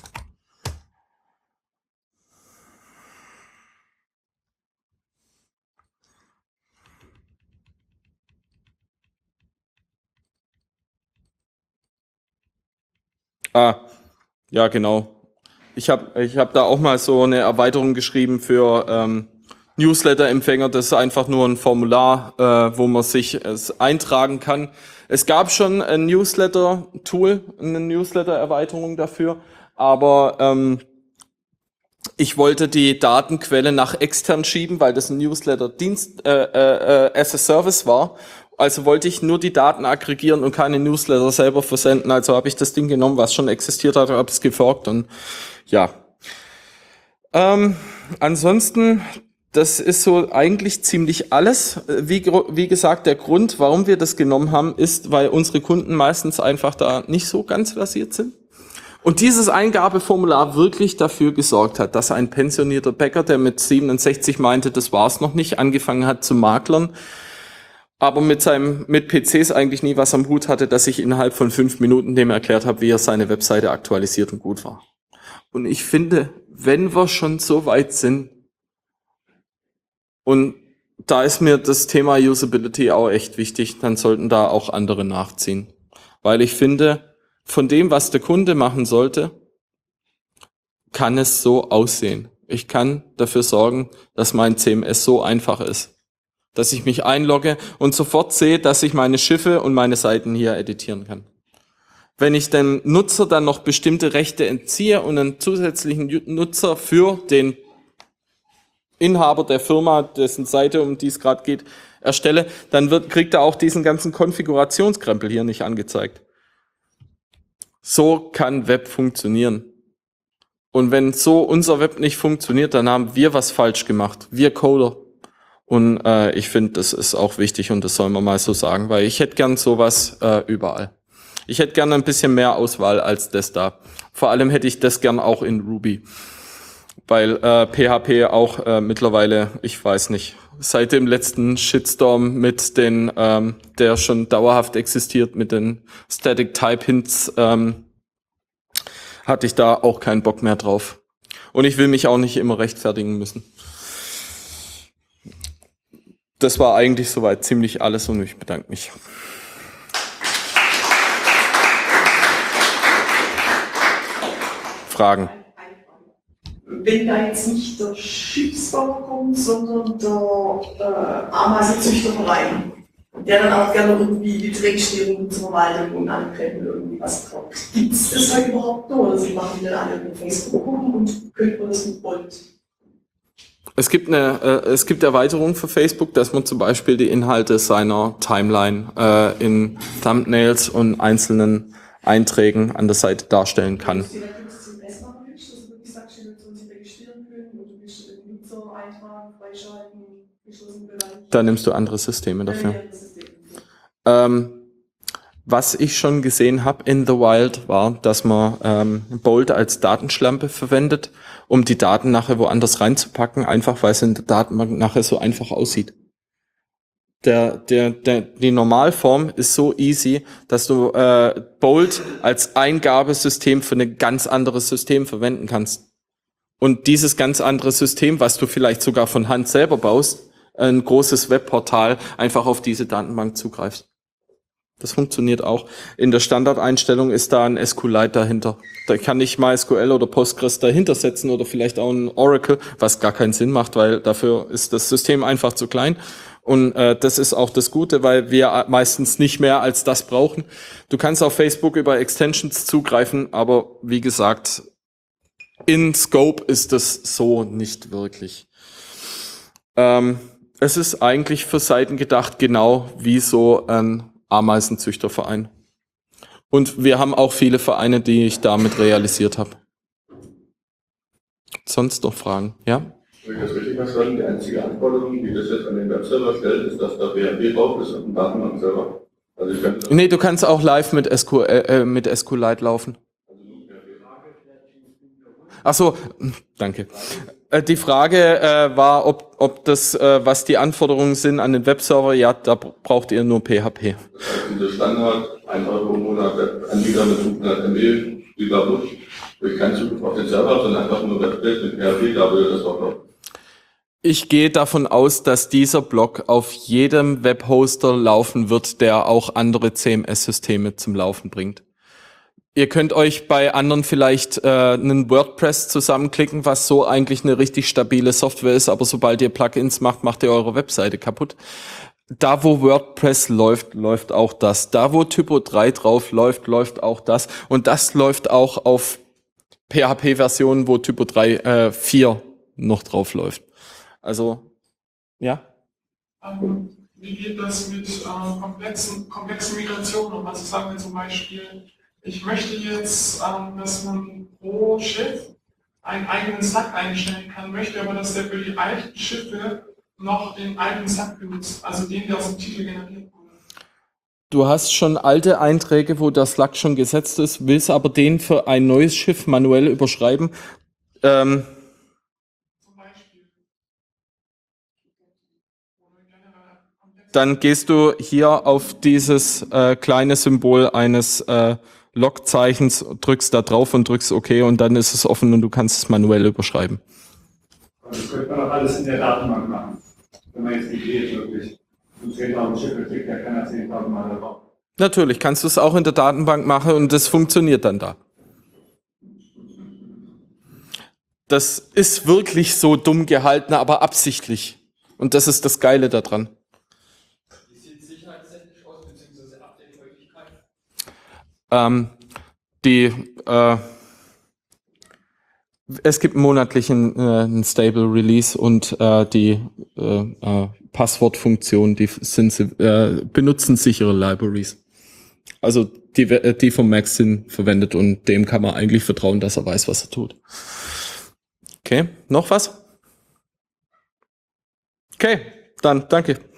Ah, ja, genau. Ich habe ich hab da auch mal so eine Erweiterung geschrieben für ähm, Newsletter-Empfänger. Das ist einfach nur ein Formular, äh, wo man sich es eintragen kann. Es gab schon ein Newsletter-Tool, eine Newsletter-Erweiterung dafür, aber ähm, ich wollte die Datenquelle nach extern schieben, weil das ein Newsletter-Dienst äh, äh, as a Service war. Also wollte ich nur die Daten aggregieren und keine Newsletter selber versenden. Also habe ich das Ding genommen, was schon existiert hat, habe es geforkt und ja. Ähm, ansonsten, das ist so eigentlich ziemlich alles. Wie, wie gesagt, der Grund, warum wir das genommen haben, ist, weil unsere Kunden meistens einfach da nicht so ganz versiert sind. Und dieses Eingabeformular wirklich dafür gesorgt hat, dass ein pensionierter Bäcker, der mit siebenundsechzig meinte, das war's noch nicht, angefangen hat zu maklern, aber mit seinem mit P Cs eigentlich nie was am Hut hatte, dass ich innerhalb von fünf Minuten dem erklärt habe, wie er seine Webseite aktualisiert und gut war. Und ich finde, wenn wir schon so weit sind, und da ist mir das Thema Usability auch echt wichtig, dann sollten da auch andere nachziehen. Weil ich finde, von dem, was der Kunde machen sollte, kann es so aussehen. Ich kann dafür sorgen, dass mein C M S so einfach ist, dass ich mich einlogge und sofort sehe, dass ich meine Schiffe und meine Seiten hier editieren kann. Wenn ich dem Nutzer dann noch bestimmte Rechte entziehe und einen zusätzlichen Nutzer für den Inhaber der Firma, dessen Seite, um die es gerade geht, erstelle, dann wird, kriegt er auch diesen ganzen Konfigurationskrempel hier nicht angezeigt. So kann Web funktionieren. Und wenn so unser Web nicht funktioniert, dann haben wir was falsch gemacht. Wir Coder. Und äh, ich finde, das ist auch wichtig und das soll man mal so sagen, weil ich hätte gern sowas äh, überall. Ich hätte gern ein bisschen mehr Auswahl als das da. Vor allem hätte ich das gern auch in Ruby, weil äh, P H P auch äh, mittlerweile, ich weiß nicht, seit dem letzten Shitstorm mit den, ähm, der schon dauerhaft existiert, mit den Static Type Hints, ähm, hatte ich da auch keinen Bock mehr drauf. Und ich will mich auch nicht immer rechtfertigen müssen. Das war eigentlich soweit ziemlich alles und ich bedanke mich. Fragen? Wenn da jetzt nicht der Schiffsbauer kommt, sondern der äh, Ameisenzüchterverein, der dann auch gerne irgendwie die Dreckstörung zur Verwaltung und Angreifen irgendwie was braucht. Gibt es das halt überhaupt noch? Oder sie machen die dann alle mit Facebook-Gruppen und könnte man das mit Bolt? Es gibt eine, äh, es gibt Erweiterungen für Facebook, dass man zum Beispiel die Inhalte seiner Timeline äh, in Thumbnails und einzelnen Einträgen an der Seite darstellen kann. Da nimmst du andere Systeme dafür. Ähm, was ich schon gesehen habe in the Wild war, dass man ähm, Bolt als Datenschlampe verwendet, um die Daten nachher woanders reinzupacken, einfach weil es in der Datenbank nachher so einfach aussieht. Der, der, der, die Normalform ist so easy, dass du äh, Bolt als Eingabesystem für ein ganz anderes System verwenden kannst. Und dieses ganz andere System, was du vielleicht sogar von Hand selber baust, ein großes Webportal, einfach auf diese Datenbank zugreifst. Das funktioniert auch. In der Standardeinstellung ist da ein SQLite dahinter. Da kann ich MySQL oder Postgres dahinter setzen oder vielleicht auch ein Oracle, was gar keinen Sinn macht, weil dafür ist das System einfach zu klein. Und äh, das ist auch das Gute, weil wir meistens nicht mehr als das brauchen. Du kannst auf Facebook über Extensions zugreifen, aber wie gesagt, in Scope ist das so nicht wirklich. Ähm, es ist eigentlich für Seiten gedacht, genau wie so ein Ameisenzüchterverein. Und wir haben auch viele Vereine, die ich damit realisiert habe. Sonst noch Fragen? Ja? Wenn ich das richtig verstanden, die einzige Anforderung, die das jetzt an den Webserver stellt, ist, dass da P H P drauf ist und ein Datenbankserver. Also ich könnte Nee, du kannst auch live mit S Q L, äh, mit SQLite laufen. Ach so, danke. Äh, die Frage äh, war, ob, ob das, äh, was die Anforderungen sind an den Webserver. Ja, da braucht ihr nur P H P. Das heißt, diese Standard, ein Euro im Monat Webanbieter mit fünfhundert M B, lieber Bus, wo ich keinen Zugriff auf den Server habe, sondern einfach nur Webspace mit P H P, da würde das auch noch. Ich gehe davon aus, dass dieser Block auf jedem Webhoster laufen wird, der auch andere C M S-Systeme zum Laufen bringt. Ihr könnt euch bei anderen vielleicht äh, einen WordPress zusammenklicken, was so eigentlich eine richtig stabile Software ist, aber sobald ihr Plugins macht, macht ihr eure Webseite kaputt. Da, wo WordPress läuft, läuft auch das. Da, wo Typo drei drauf läuft, läuft auch das. Und das läuft auch auf P H P-Versionen, wo Typo drei äh, vier noch drauf läuft. Also, ja. Ähm, wie geht das mit ähm, komplexen, komplexen Migrationen? Also sagen wir zum Beispiel, ich möchte jetzt, ähm, dass man pro Schiff einen eigenen Sack einstellen kann, möchte aber, dass der für die alten Schiffe noch den alten Sack benutzt, also den, der aus dem Titel generiert wurde. Du hast schon alte Einträge, wo der Slug schon gesetzt ist, willst aber den für ein neues Schiff manuell überschreiben. Ähm, Zum Beispiel. dann gehst du hier auf dieses äh, kleine Symbol eines äh, Logzeichens, drückst da drauf und drückst OK und dann ist es offen und du kannst es manuell überschreiben. Das könnte man doch alles in der Datenbank machen. Wenn man jetzt nicht geht, wirklich. Und zehntausend Schiffe kriegt, der kann er zehntausend Mal drauf. Natürlich, kannst du es auch in der Datenbank machen und das funktioniert dann da. Das ist wirklich so dumm gehalten, aber absichtlich. Und das ist das Geile daran. Wie sieht sicherheitstechnisch aus, beziehungsweise Update-Häufigkeit? Ähm, die, äh, es gibt monatlich einen, äh, einen Stable Release und äh, die äh, äh, Passwortfunktion, die sind, äh, benutzen sichere Libraries. Also die, die vom Max sind verwendet und dem kann man eigentlich vertrauen, dass er weiß, was er tut. Okay, noch was? Okay, dann danke.